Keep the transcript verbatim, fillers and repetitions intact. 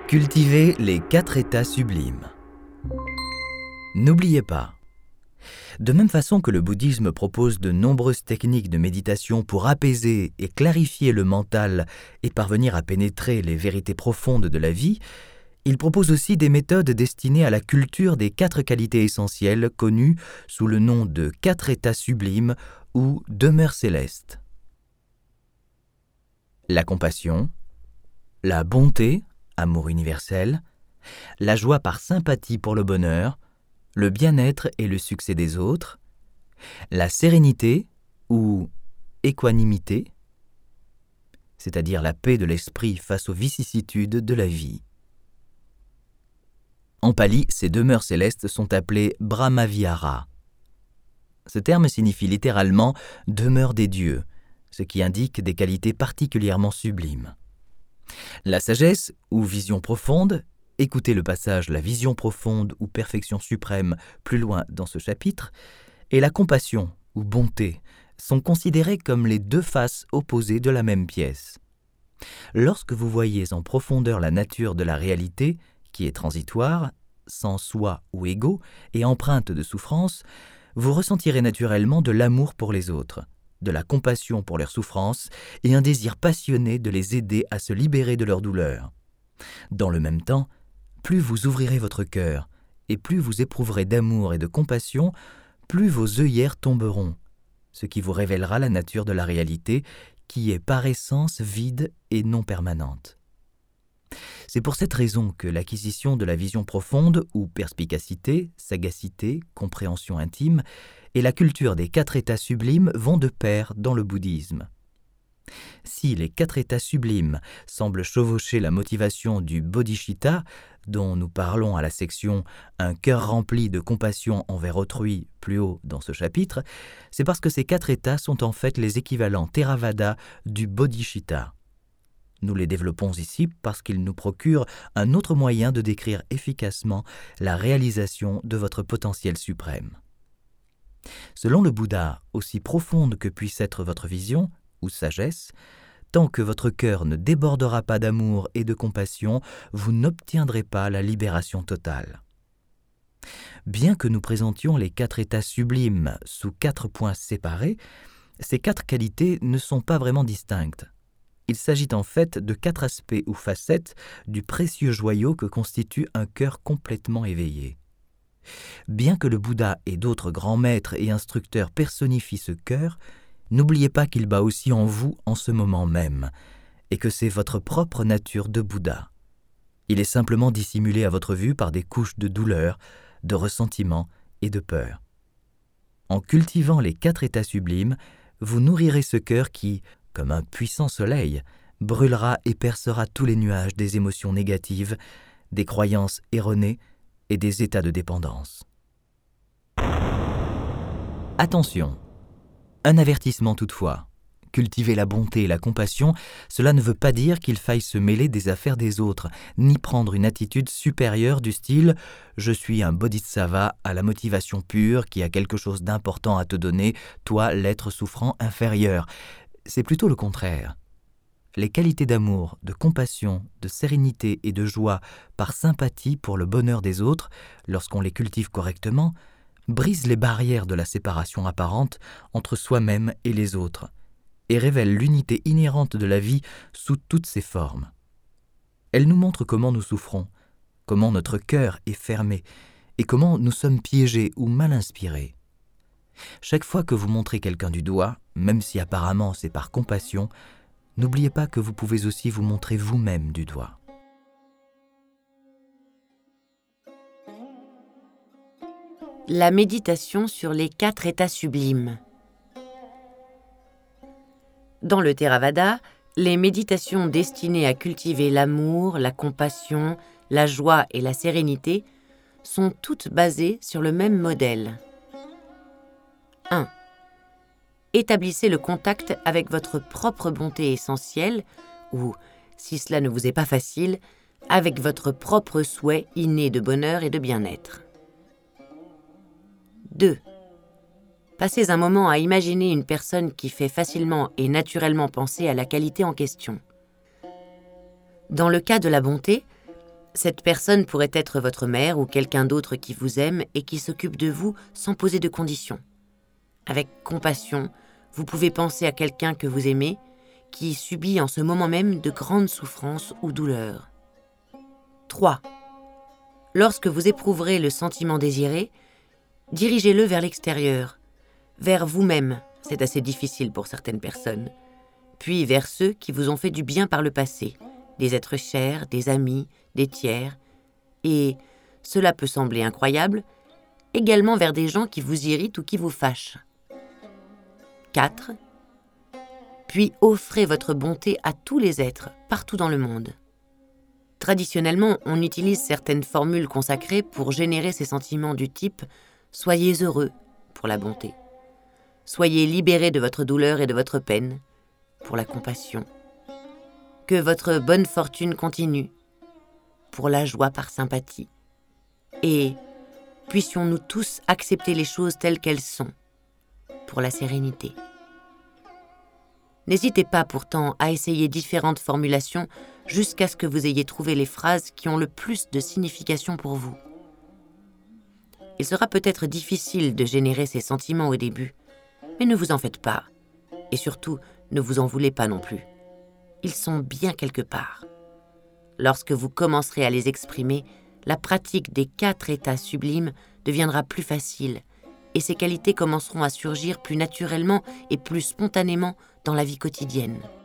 Cultivez les quatre états sublimes. N'oubliez pas, de même façon que le bouddhisme propose de nombreuses techniques de méditation pour apaiser et clarifier le mental et parvenir à pénétrer les vérités profondes de la vie, il propose aussi des méthodes destinées à la culture des quatre qualités essentielles connues sous le nom de quatre états sublimes ou demeures célestes. La compassion, la bonté, amour universel, la joie par sympathie pour le bonheur, le bien-être et le succès des autres, la sérénité ou équanimité, c'est-à-dire la paix de l'esprit face aux vicissitudes de la vie. En pali, ces demeures célestes sont appelées Brahmavihara. Ce terme signifie littéralement « demeure des dieux », ce qui indique des qualités particulièrement sublimes. La sagesse ou vision profonde, écoutez le passage « la vision profonde » ou « perfection suprême » plus loin dans ce chapitre, et la compassion ou bonté sont considérées comme les deux faces opposées de la même pièce. Lorsque vous voyez en profondeur la nature de la réalité, qui est transitoire, sans soi ou ego et empreinte de souffrance, vous ressentirez naturellement de l'amour pour les autres, de la compassion pour leurs souffrances et un désir passionné de les aider à se libérer de leurs douleurs. Dans le même temps, plus vous ouvrirez votre cœur et plus vous éprouverez d'amour et de compassion, plus vos œillères tomberont, ce qui vous révélera la nature de la réalité qui est par essence vide et non permanente. C'est pour cette raison que l'acquisition de la vision profonde ou perspicacité, sagacité, compréhension intime et la culture des quatre états sublimes vont de pair dans le bouddhisme. Si les quatre états sublimes semblent chevaucher la motivation du bodhicitta, dont nous parlons à la section « Un cœur rempli de compassion envers autrui » plus haut dans ce chapitre, c'est parce que ces quatre états sont en fait les équivalents Theravada du bodhicitta. Nous les développons ici parce qu'ils nous procurent un autre moyen de décrire efficacement la réalisation de votre potentiel suprême. Selon le Bouddha, aussi profonde que puisse être votre vision ou sagesse, tant que votre cœur ne débordera pas d'amour et de compassion, vous n'obtiendrez pas la libération totale. Bien que nous présentions les quatre états sublimes sous quatre points séparés, ces quatre qualités ne sont pas vraiment distinctes. Il s'agit en fait de quatre aspects ou facettes du précieux joyau que constitue un cœur complètement éveillé. Bien que le Bouddha et d'autres grands maîtres et instructeurs personnifient ce cœur, n'oubliez pas qu'il bat aussi en vous en ce moment même, et que c'est votre propre nature de Bouddha. Il est simplement dissimulé à votre vue par des couches de douleur, de ressentiment et de peur. En cultivant les quatre états sublimes, vous nourrirez ce cœur qui, comme un puissant soleil, brûlera et percera tous les nuages des émotions négatives, des croyances erronées et des états de dépendance. Attention, un avertissement toutefois. Cultiver la bonté et la compassion, cela ne veut pas dire qu'il faille se mêler des affaires des autres, ni prendre une attitude supérieure du style « je suis un bodhisattva à la motivation pure qui a quelque chose d'important à te donner, toi l'être souffrant inférieur ». C'est plutôt le contraire. Les qualités d'amour, de compassion, de sérénité et de joie par sympathie pour le bonheur des autres, lorsqu'on les cultive correctement, brisent les barrières de la séparation apparente entre soi-même et les autres et révèlent l'unité inhérente de la vie sous toutes ses formes. Elles nous montrent comment nous souffrons, comment notre cœur est fermé et comment nous sommes piégés ou mal inspirés. Chaque fois que vous montrez quelqu'un du doigt, même si apparemment c'est par compassion, n'oubliez pas que vous pouvez aussi vous montrer vous-même du doigt. La méditation sur les quatre états sublimes. Dans le Theravada, les méditations destinées à cultiver l'amour, la compassion, la joie et la sérénité sont toutes basées sur le même modèle. un. Établissez le contact avec votre propre bonté essentielle ou, si cela ne vous est pas facile, avec votre propre souhait inné de bonheur et de bien-être. deux. Passez un moment à imaginer une personne qui fait facilement et naturellement penser à la qualité en question. Dans le cas de la bonté, Cette personne pourrait être votre mère ou quelqu'un d'autre qui vous aime et qui s'occupe de vous sans poser de conditions. Avec compassion, vous pouvez penser à quelqu'un que vous aimez, qui subit en ce moment même de grandes souffrances ou douleurs. trois. Lorsque vous éprouverez le sentiment désiré, dirigez-le vers l'extérieur, vers vous-même, c'est assez difficile pour certaines personnes, puis vers ceux qui vous ont fait du bien par le passé, des êtres chers, des amis, des tiers, et, cela peut sembler incroyable, également vers des gens qui vous irritent ou qui vous fâchent. quatre. Puis offrez votre bonté à tous les êtres, partout dans le monde. Traditionnellement, on utilise certaines formules consacrées pour générer ces sentiments du type « Soyez heureux » pour la bonté. « Soyez libérés de votre douleur et de votre peine » pour la compassion. « Que votre bonne fortune continue » pour la joie par sympathie. Et « Puissions-nous tous accepter les choses telles qu'elles sont » pour la sérénité. N'hésitez pas pourtant à essayer différentes formulations jusqu'à ce que vous ayez trouvé les phrases qui ont le plus de signification pour vous. Il sera peut-être difficile de générer ces sentiments au début, mais ne vous en faites pas. Et surtout, ne vous en voulez pas non plus. Ils sont bien quelque part. Lorsque vous commencerez à les exprimer, la pratique des quatre états sublimes deviendra plus facile et ces qualités commenceront à surgir plus naturellement et plus spontanément dans la vie quotidienne.